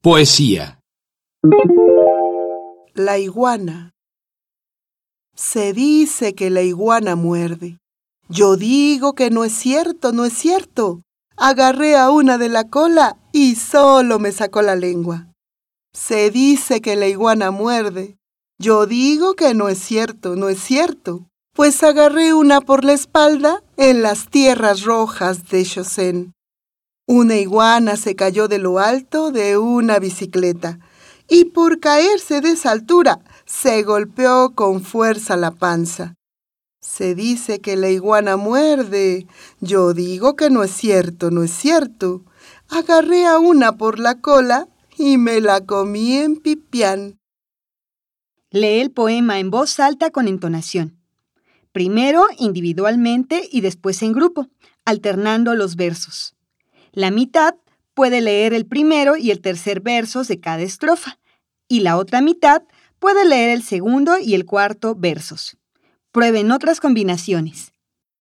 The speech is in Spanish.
Poesía. La iguana. Se dice que la iguana muerde. Yo digo que no es cierto, no es cierto. Agarré a una de la cola y solo me sacó la lengua. Se dice que la iguana muerde. Yo digo que no es cierto, no es cierto. Pues agarré una por la espalda en las tierras rojas de Chosén. Una iguana se cayó de lo alto de una bicicleta y por caerse de esa altura se golpeó con fuerza la panza. Se dice que la iguana muerde. Yo digo que no es cierto, no es cierto. Agarré a una por la cola y me la comí en pipián. Lee el poema en voz alta con entonación. Primero individualmente y después en grupo, alternando los versos. La mitad puede leer el primero y el tercer versos de cada estrofa, y la otra mitad puede leer el segundo y el cuarto versos. Prueben otras combinaciones.